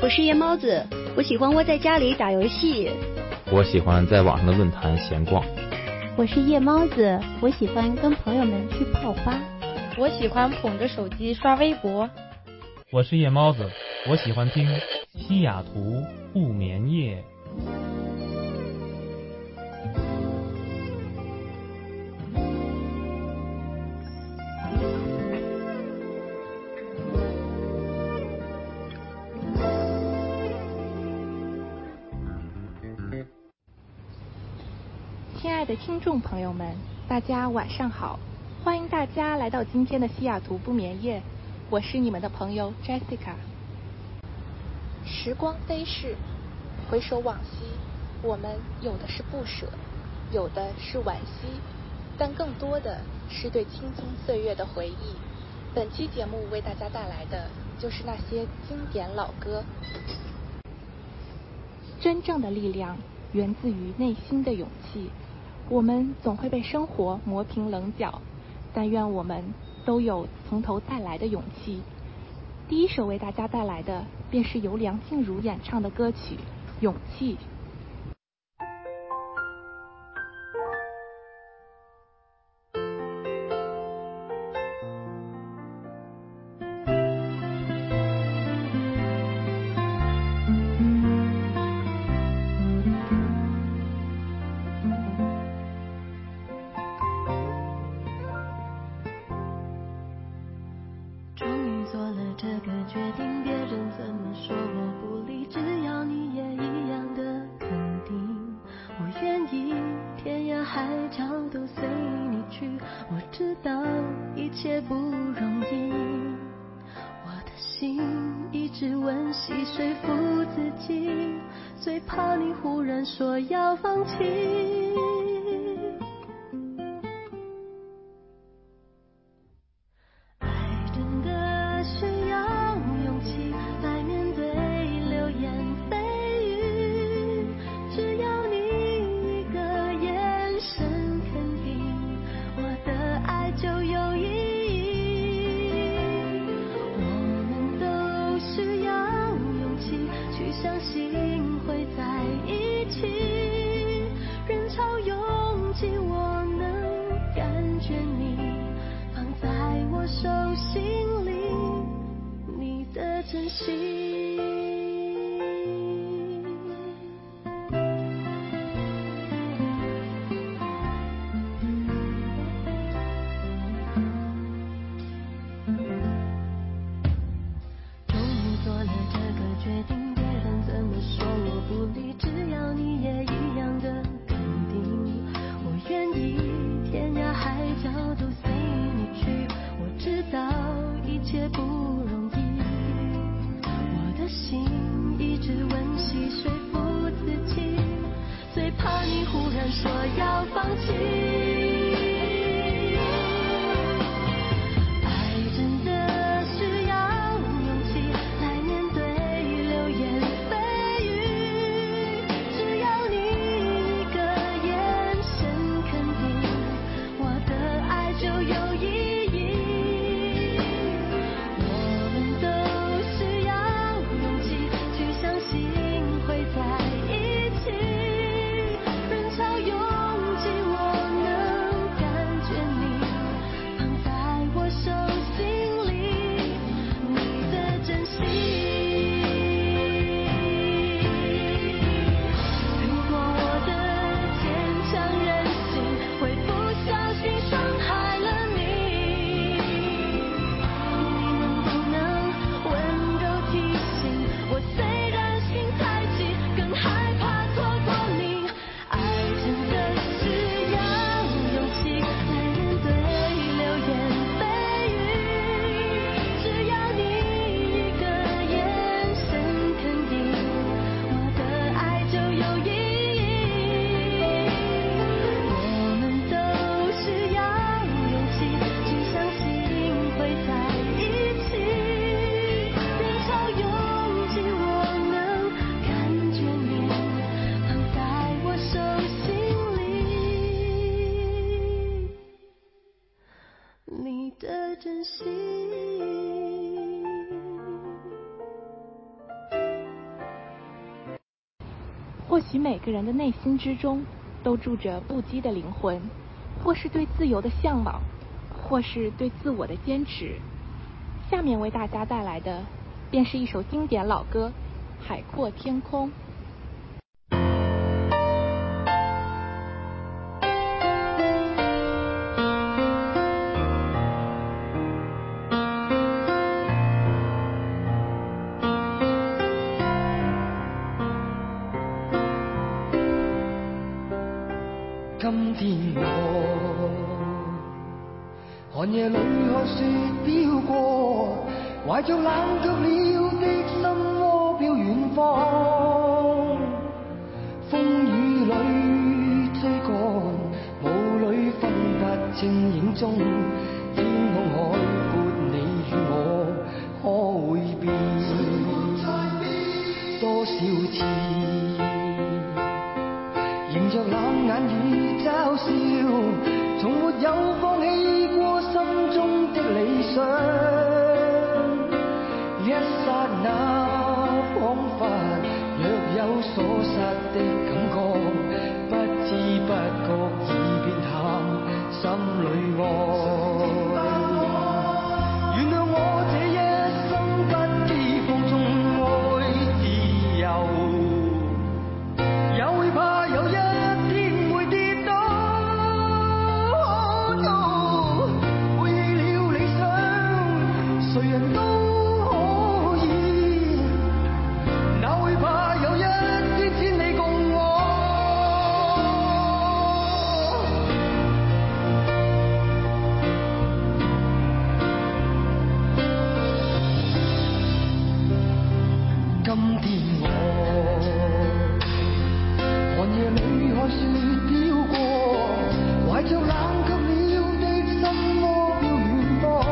我是夜猫子，我喜欢窝在家里打游戏。 我喜欢在网上的论坛闲逛。 我是夜猫子，我喜欢跟朋友们去泡吧。 我喜欢捧着手机刷微博。 我是夜猫子，我喜欢听西雅图不眠夜。 亲爱的听众朋友们，大家晚上好，欢迎大家来到今天的西雅图不眠夜，我是你们的朋友 Jessica。 时光飞逝，回首往昔，我们有的是不舍，有的是惋惜，但更多的是对青葱岁月的回忆。本期节目为大家带来的就是那些经典老歌。真正的力量源自于内心的勇气。我们总会被生活磨平棱角，但愿我们都有从头再来的勇气。第一首为大家带来的便是由梁静茹演唱的歌曲《勇气》。 人潮拥挤，我或许每个人的内心之中都住着不羁的灵魂，或是对自由的向往，或是对自我的坚持。下面为大家带来的便是一首经典老歌《海阔天空》。 今天我寒夜里看雪飘过，怀着冷却了的心窝飘远方。风雨里追赶，雾里分不清影踪。天空海阔，你与我可会变？多少次迎着冷眼與嘲笑，從沒有放棄過心中的理想。一剎那彷彿若有所失的感覺，不知不覺已變淡心裏愛。原諒我這一生不羈放縱愛自由，也會怕有一天會跌倒。背棄了理想，誰人都可以，哪會怕有一天千里共我。今天我寒夜里看雪飄過，懷着冷卻了的心窩飄遠方。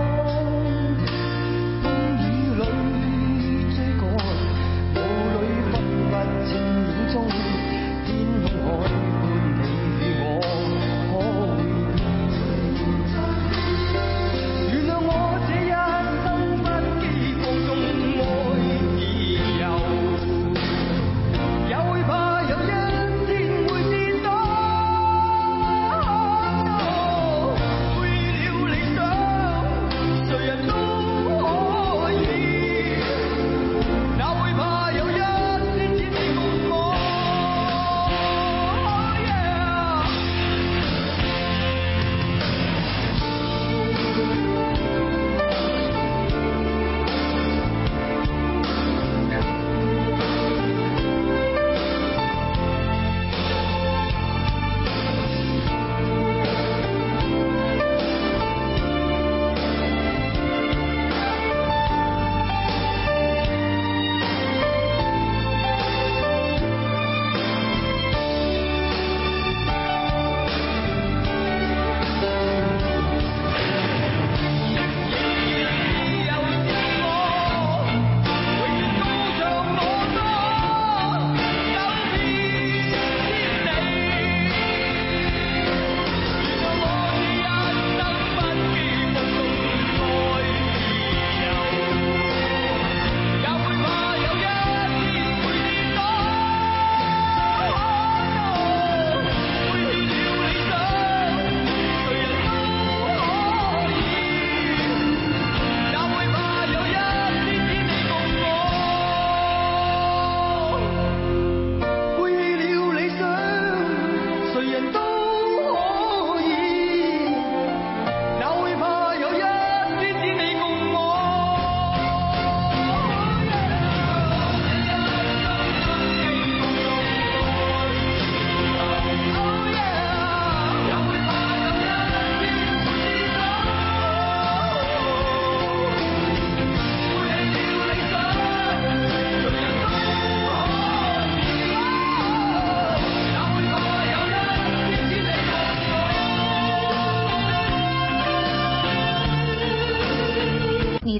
風雨裏追趕，霧裏分不清影蹤。天空海闊，你與我可會變？原諒我這一生不羈放縱愛自由，也會怕有一天會跌倒。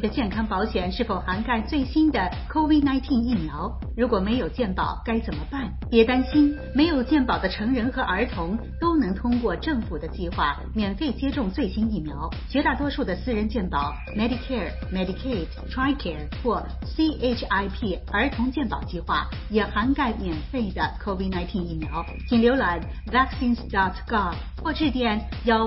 健康保险是否涵盖最新的 COVID-19 疫苗？如果没有健保该怎么办？别担心，没有健保的成人和儿童都能通过政府的计划免费接种最新疫苗。绝大多数的私人健保 Medicare、Medicaid、TRICARE 或 CHIP 儿童健保计划也涵盖免费的 COVID-19 疫苗。请浏览 vaccines.gov 或致电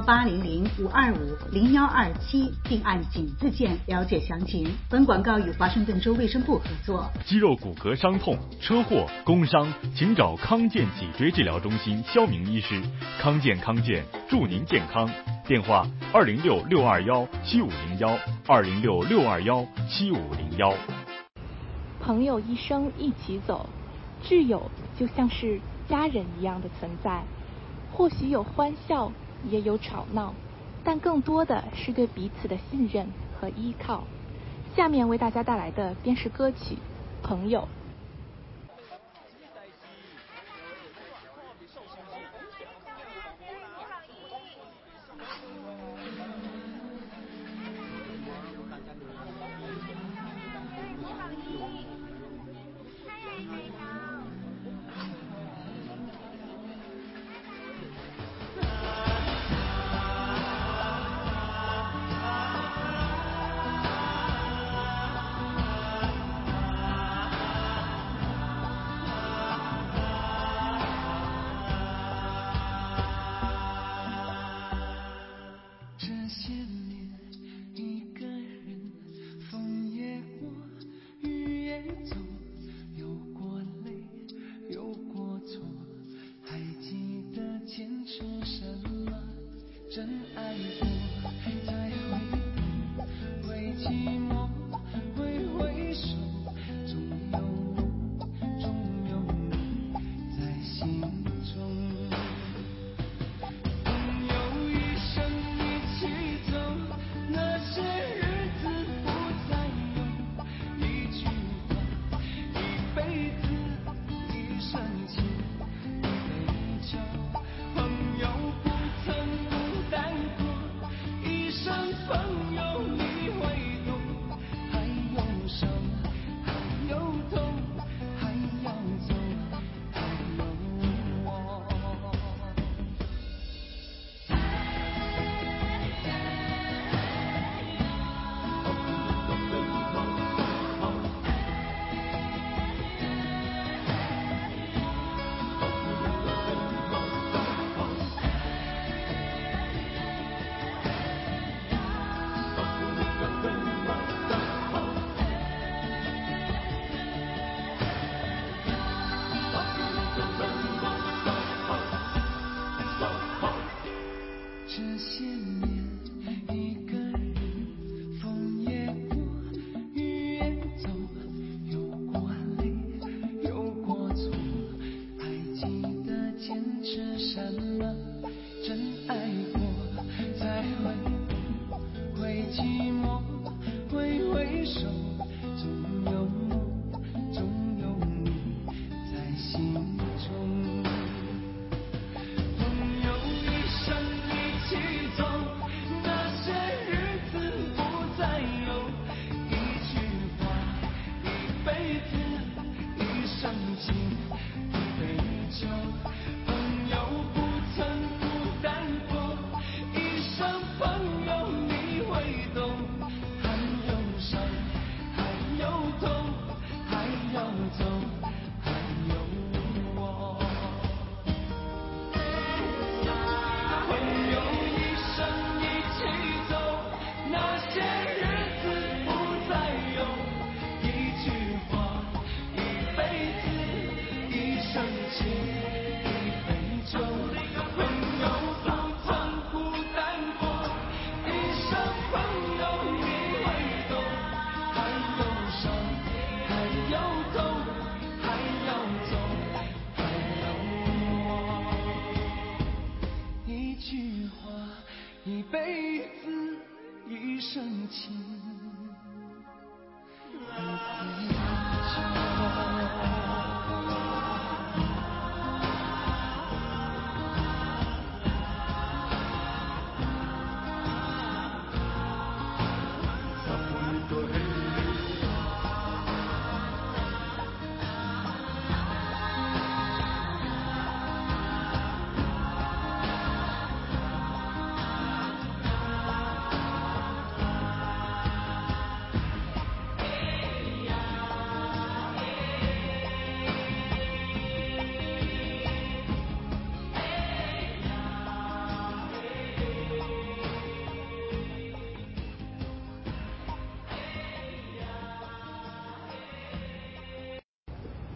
1800-525-0127并按井字键了解详情。本广告与华盛顿州卫生部合作。 肌肉骨骼伤痛、车祸、工伤，请找康健脊椎治疗中心肖明医师。康健祝您健康。电话206-621-7501，206-621-7501。 朋友一生一起走，挚友就像是家人一样的存在，或许有欢笑，也有吵闹，但更多的是对彼此的信任和依靠。下面为大家带来的便是歌曲《朋友》。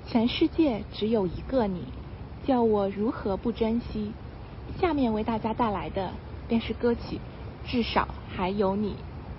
全世界只有一个你，叫我如何不珍惜。下面为大家带来的便是歌曲《至少还有你》。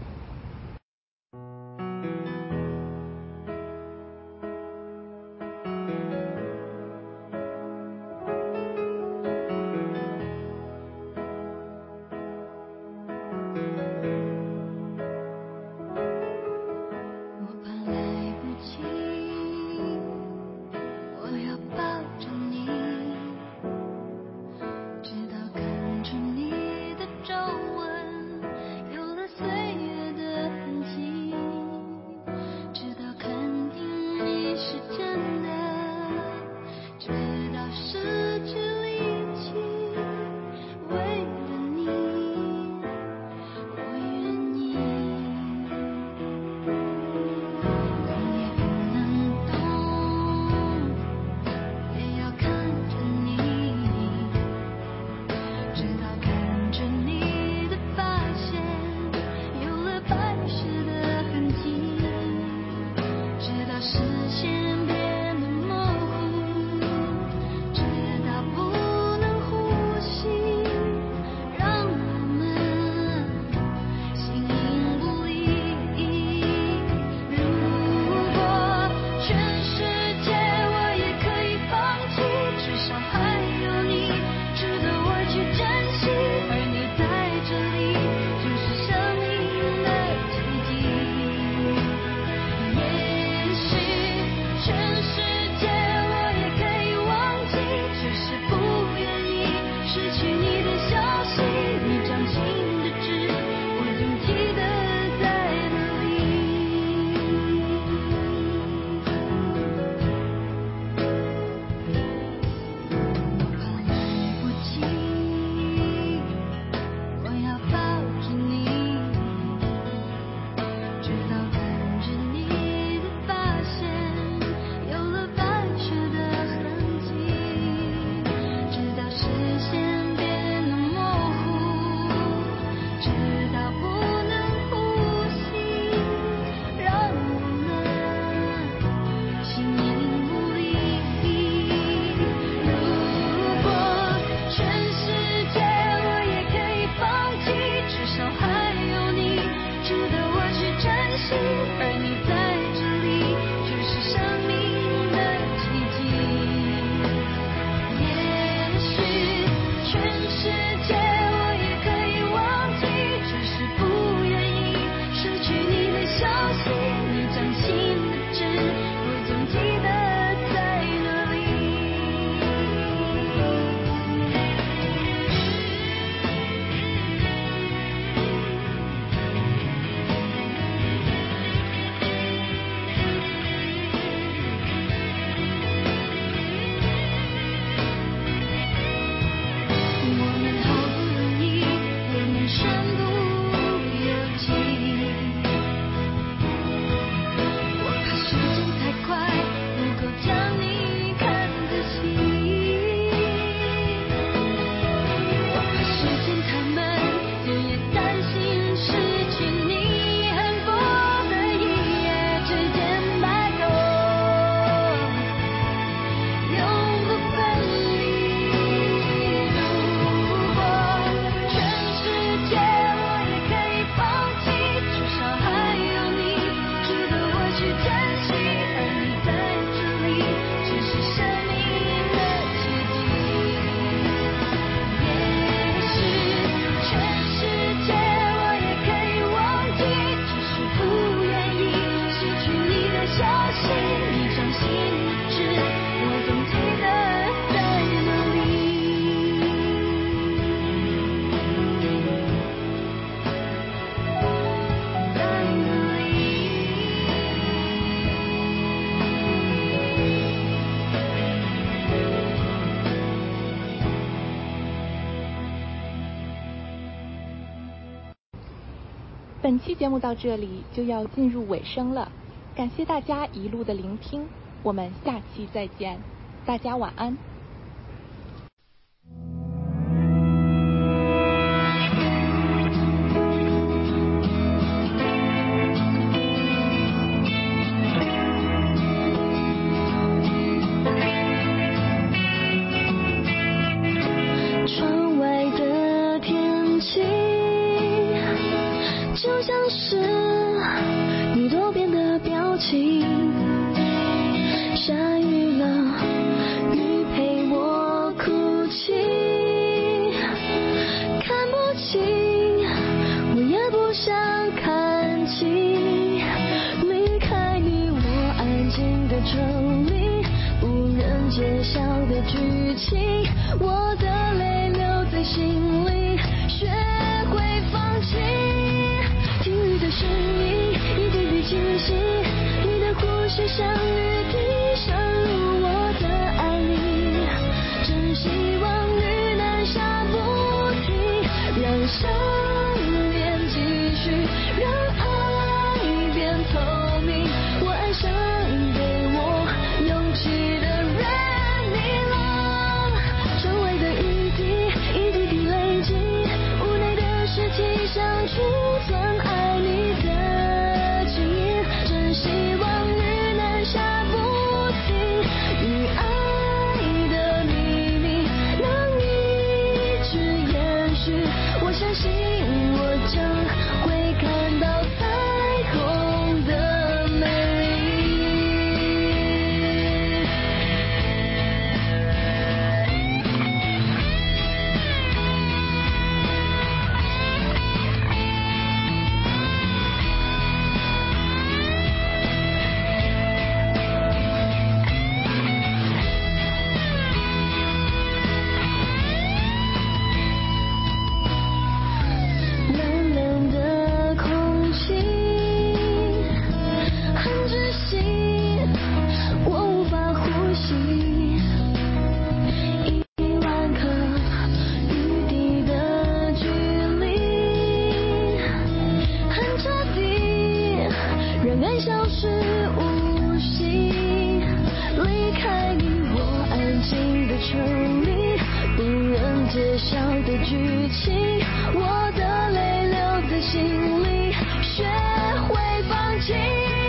本期节目到这里就要进入尾声了，感谢大家一路的聆听，我们下期再见，大家晚安。 剧情，我的泪留在心里，学会放弃。听雨的声音一点点清晰，你的呼吸像雨滴渗入我的爱里，真希望雨能下不停，让想念继续，让爱变透明。我爱上给我勇气的人，你了。窗外的雨滴一滴滴累积，无奈的事情像储存爱你的记忆，真希望雨能下不停，与爱的秘密能一直延续。我相信我将会看到彩虹的美丽。冷冷的空气很窒息，我无法呼吸。10000颗雨滴的距离很彻底，让爱消失无息。离开你我安静的城里，不忍揭晓的剧情，我的泪留在心里，学会放弃。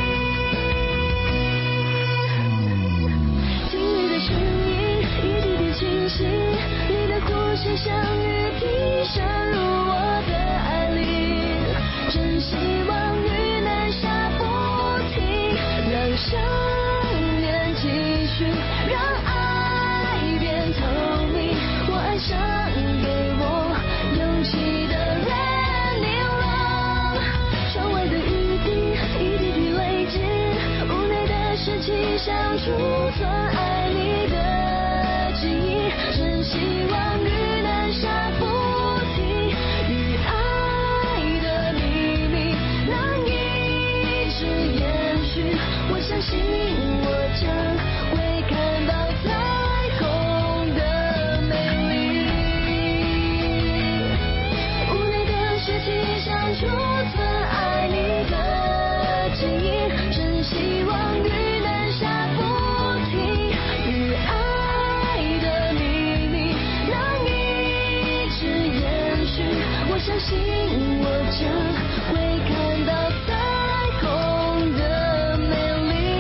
听雨的声音一滴滴清晰，你的呼吸像雨滴渗入我的爱里，真希望雨能下不停，让想念继续，让爱变透明。我爱上给我勇气的人，你了。窗外的雨滴一滴滴累积，无奈的事情像储存爱你的记忆，真希望雨能下不停，与爱的秘密能一直延续。我相信我将会看到彩虹的美丽，无奈的事情像储存爱你的记忆，真希望雨能下不停，与爱的秘密能一直延续。我相信我将会看到彩虹的美丽。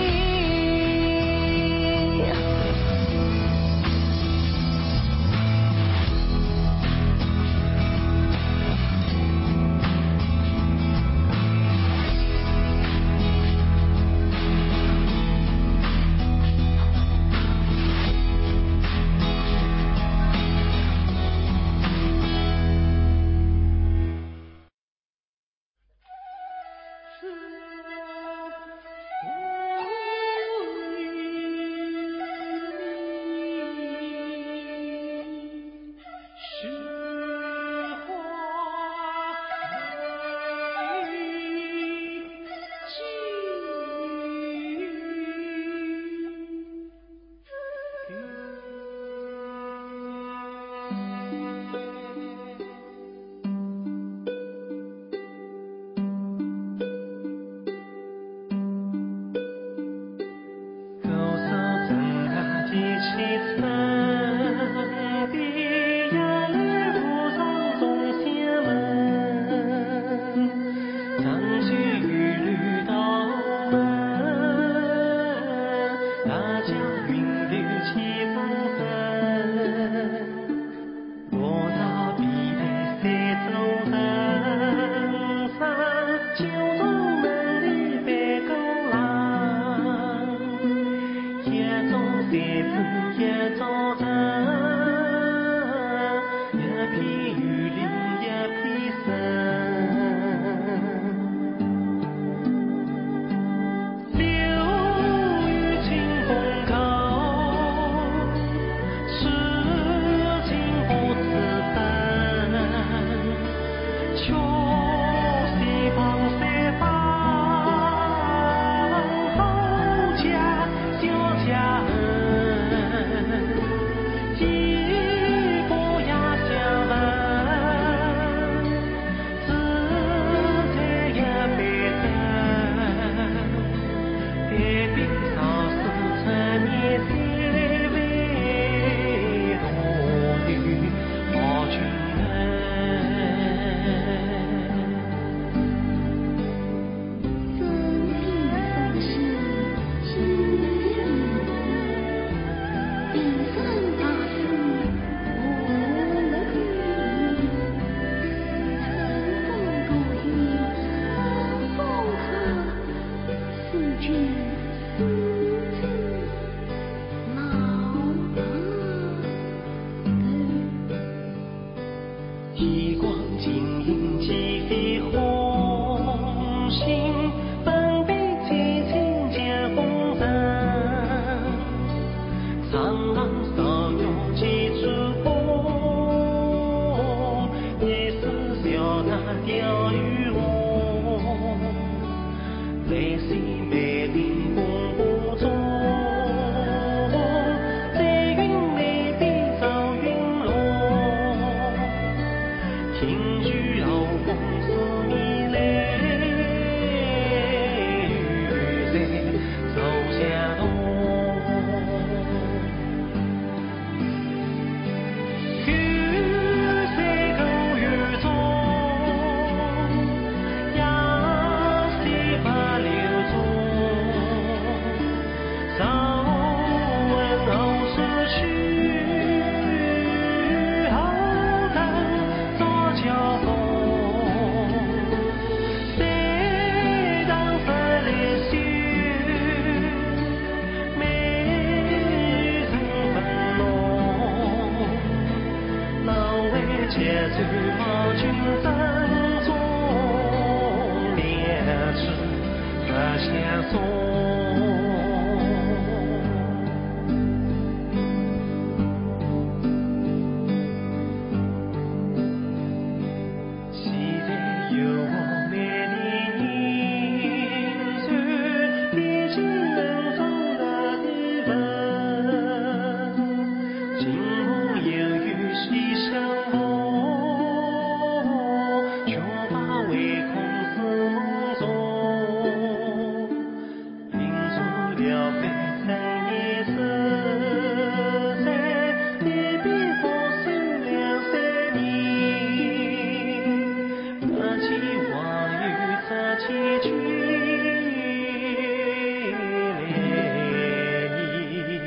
起去泪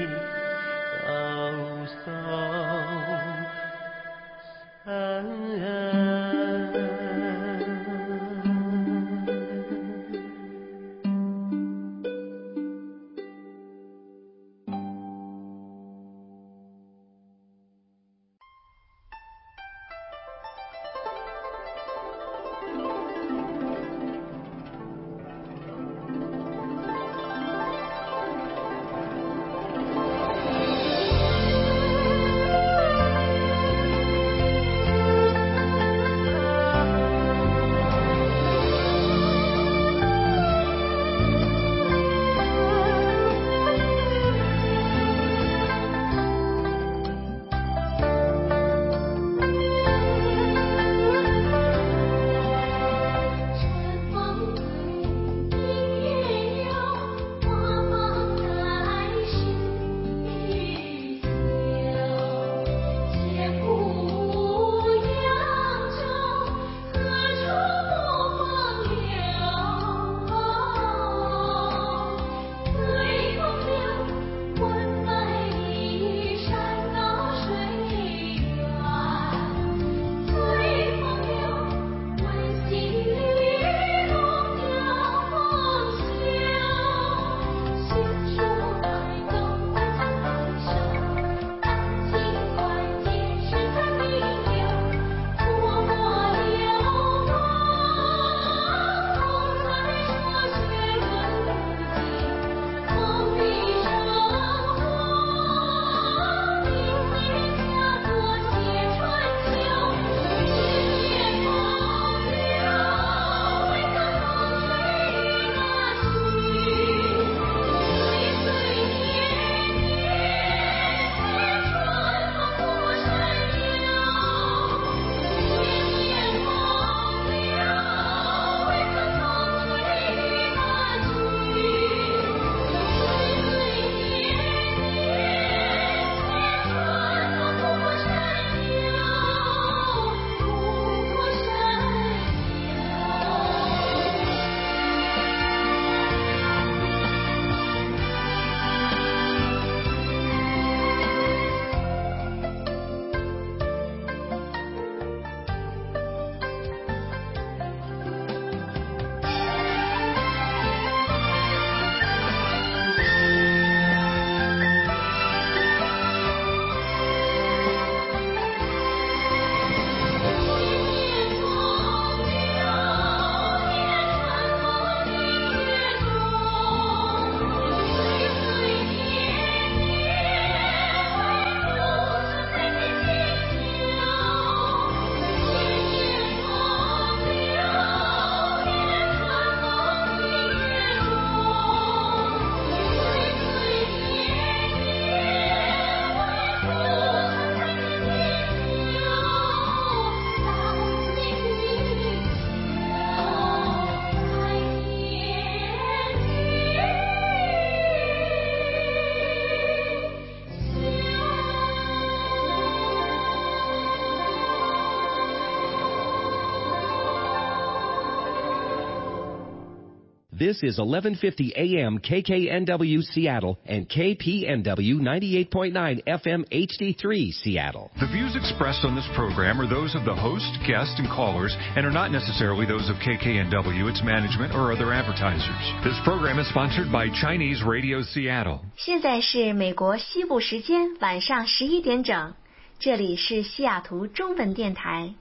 This is 1150 AM KKNW Seattle and KPNW 98.9 FM HD3 Seattle. The views expressed on this program are those of the host, guests, and callers and are not necessarily those of KKNW, its management, or other advertisers. This program is sponsored by Chinese Radio Seattle. 现在是美国西部时间晚上11点整，这里是西雅图中文电台。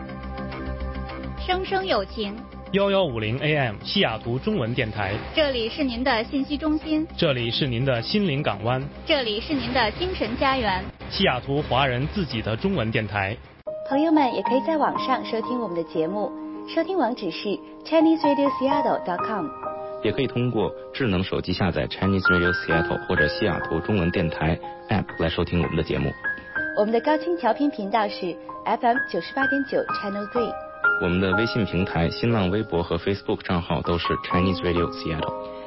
声声有情 1150 AM 西雅图中文电台， 这里是您的信息中心， 这里是您的心灵港湾， 这里是您的精神家园， 西雅图华人自己的中文电台。 朋友们也可以在网上收听我们的节目，收听网址是 ChineseRadioSeattle.com， 也可以通过智能手机下载 Chinese Radio Seattle 或者西雅图中文电台 App 来收听我们的节目。 我们的高清调频频道是 FM 98.9 Channel 3。 我们的微信平台、新浪微博和 Facebook 账号都是 Chinese Radio Seattle。